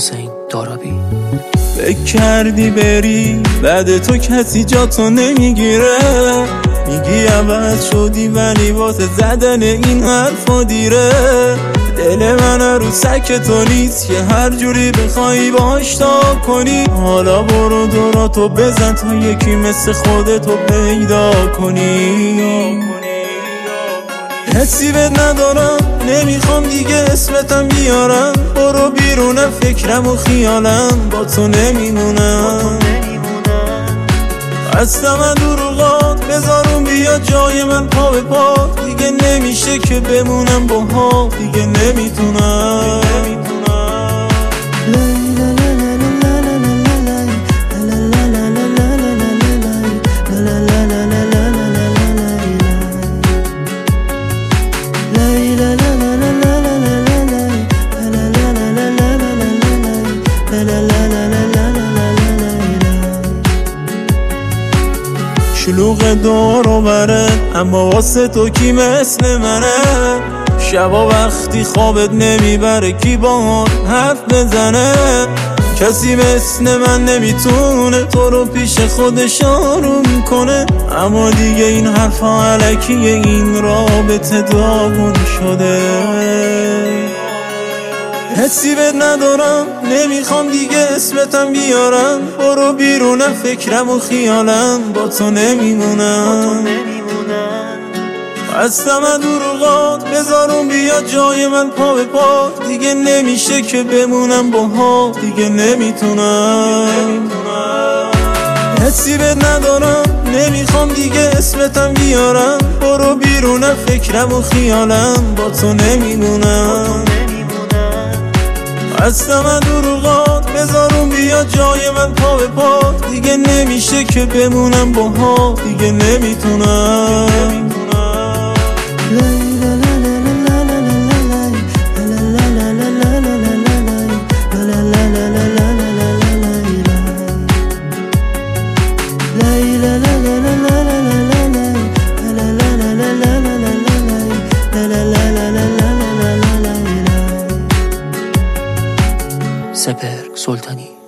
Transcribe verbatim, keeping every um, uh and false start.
حسین دارابی. فکر کردی بری بعد تو کسی جا تو نمیگیره، میگی عوض شدی ولی واسه زدن این حرفا دیره. دل من رو سک تو نیست که هر جوری بخوایی باش تا کنی. حالا برو دوراتو بزن تا یکی مثل خودتو پیدا کنی. حسی بهت ندارم نمیخوام دیگه اسمتم بیارم، برو بیرون فکرم و خیالم با تو نمیمونم. خستم از دروغات بذارم بیا جای من پا به پا، دیگه نمیشه که بمونم با ها، دیگه نمیتونم. شلوغ دور و بره اما واسه تو کی مثل منه. شبا وقتی خوابت نمیبره کی باهات حرف بزنه. کسی مثل من نمیتونه تو رو پیش خودش آروم کنه. اما دیگه این حرفا علکیه، این رابطه داغون شده. حسی بهت ندارم نمیخوام دیگه اسمتم بیارم، برو بیرون فکرم و خیالم با تو نمیمونم. خستم از دروغات بذارم بیا جای من پا به پا، دیگه نمیشه که بمونم با ها، دیگه نمیتونم. حسی بهت ندارم نمیخوام دیگه اسمتم بیارم، برو بیرون فکرم و خیالم با تو نمیمونم. خستم از دروغات بذارم بیا جای من پا به پا، دیگه نمیشه که بمونم با ها، دیگه نمیتونم. سپهر سلطانی.